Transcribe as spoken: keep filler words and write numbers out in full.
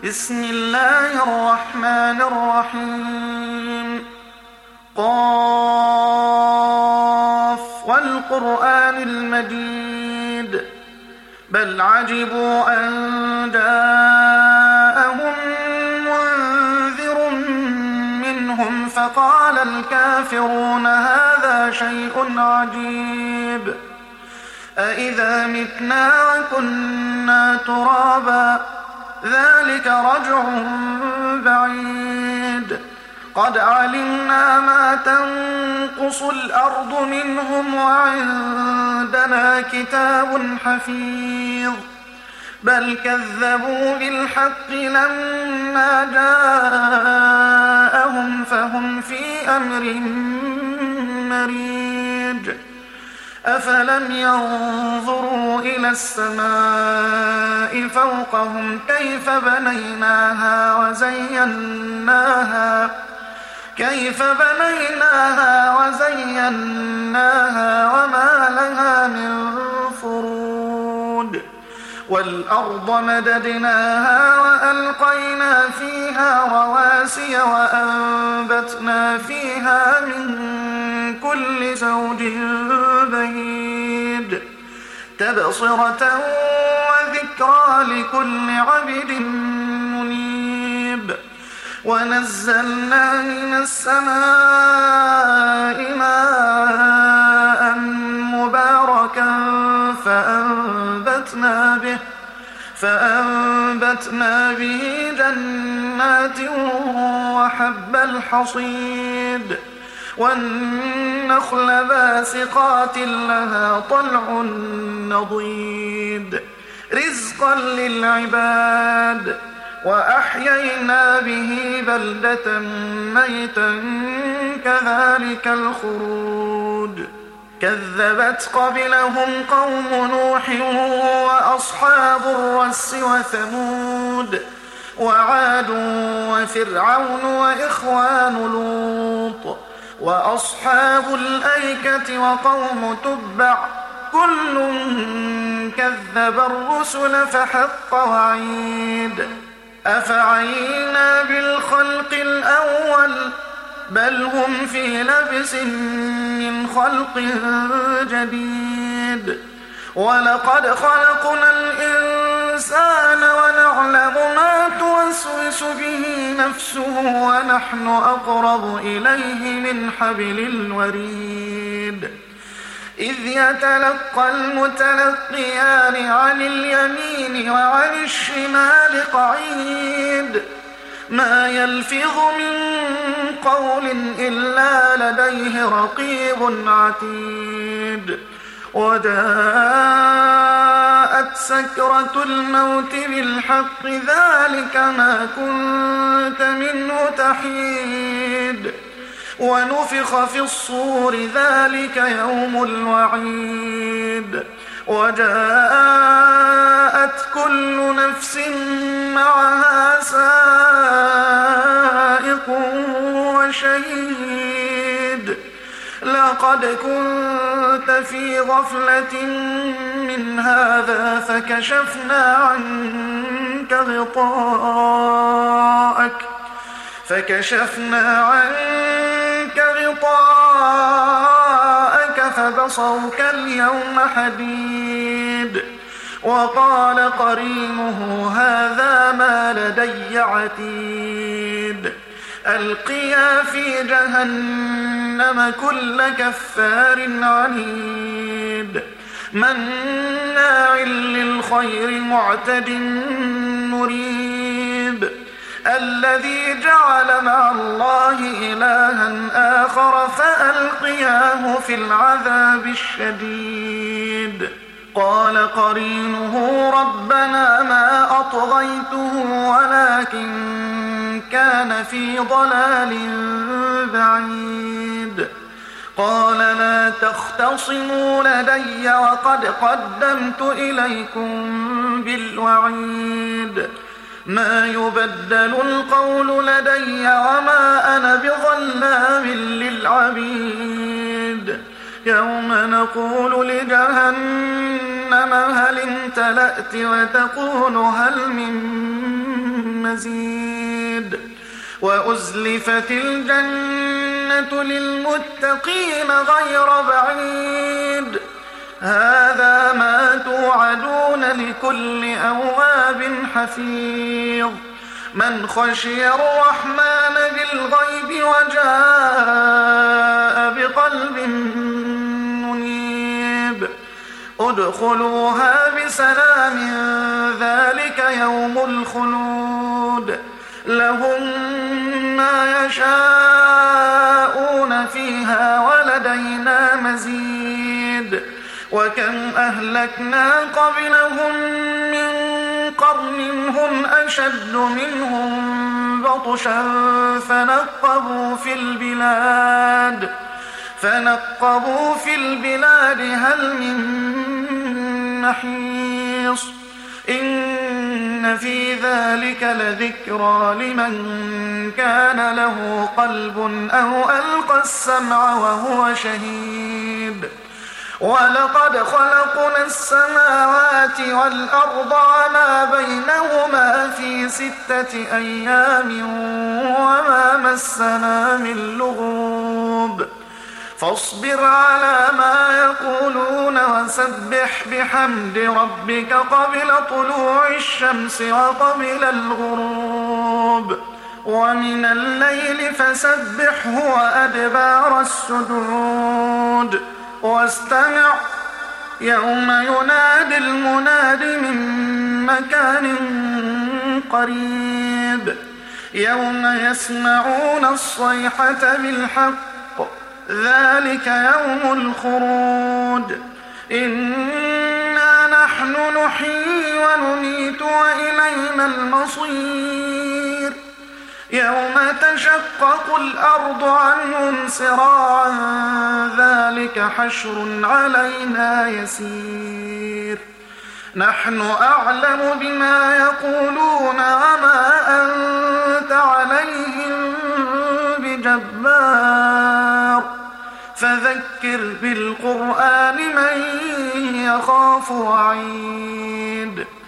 بسم الله الرحمن الرحيم. قاف والقرآن المجيد بل عجبوا أن جاءهم منذر منهم فقال الكافرون هذا شيء عجيب أإذا متنا وكنا ترابا ذلك رجع بعيد قد علمنا ما تنقص الأرض منهم وعندنا كتاب حفيظ بل كذبوا بالحق لما جاءهم فهم في أمر مريج أفلم ينظروا إلى السماء فوقهم كيف بنيناها وزيناها كيف بنيناها وزيناها وما لها من فروج والأرض مددناها وألقينا فيها رواسي وأنبتنا فيها من كل زوج بهيج تبصرة وذكرى لكل عبد منيب ونزلنا من السماء ماء مباركا فأنبتنا به فأنبتنا به جنات وحب الحصيد والنخل باسقات لها طلع نضيد رزقا للعباد وأحيينا به بلدة ميتا كذلك الخروج كذبت قبلهم قوم نوح وأصحاب الرس وثمود وعاد وفرعون وإخوان لوط وأصحاب الأيكة وقوم تبع كل كذب الرسل فحق وعيد أفعينا بالخلق الأول بل هم في لبس من خلق جديد ولقد خلقنا الإنسان ونعلم ما توسوس به نفسه ونحن أقرب إليه من حبل الوريد إذ يتلقى المتلقيان عن اليمين وعن الشمال قعيد ما يلفظ من قول إلا لديه رقيب عتيد وجاءت سكرة الموت بالحق ذلك ما كنت منه تحيد ونفخ في الصور ذلك يوم الوعيد وجاءت كل نفس معها سائق وشهيد لقد كنت في غفلة من هذا فكشفنا عنك غطاءك فكشفنا عنك غطاءك فبصرك اليوم حديد وقال قرينه هذا ما لدي عتيد ألقيا في جهنم كل كفار عنيد مناع للخير معتد مريب الذي جعل مع الله إلها آخر فألقياه في العذاب الشديد قال قرينه ربنا ما أطغيته ولكن كان في ضلال بعيد قال لا تختصموا لدي وقد قدمت إليكم بالوعيد ما يبدل القول لدي وما أنا بظلام للعبيد يوم نقول لجهنم هل امتلأت وتقول هل من مزيد وأزلفت الجنة للمتقين غير بعيد هذا ما توعدون لكل أواب حفيظ من خشي الرحمن بالغيب وجاء بقلب منيب ادخلوها بسلام ذلك يوم الخلود لهم ما يشاءون فيها ولدينا مزيد وكم أهلكنا قبلهم من قرن هم أشد منهم بطشا فنقبوا في البلاد فنقبوا في البلاد هل من محيص إن في ذلك لذكرى لمن كان له قلب أو ألقى السمع وهو شهيد ولقد خلقنا السماوات والأرض وما بينهما في ستة أيام وما مسنا من لغوب فاصبر على ما يقولون وسبح بحمد ربك قبل طلوع الشمس وقبل الغروب ومن الليل فسبحه وأدبار السجود واستمع يوم ينادي المناد من مكان قريب يوم يسمعون الصيحة بالحق ذلك يوم الخروج إنا نحن نحيي ونميت وإلينا المصير يوم تشقق الأرض عنهم سراعا ذلك حشر علينا يسير نحن أعلم بما يقولون وما أنت عليهم بجبار فذكر بالقرآن من يخاف وعيد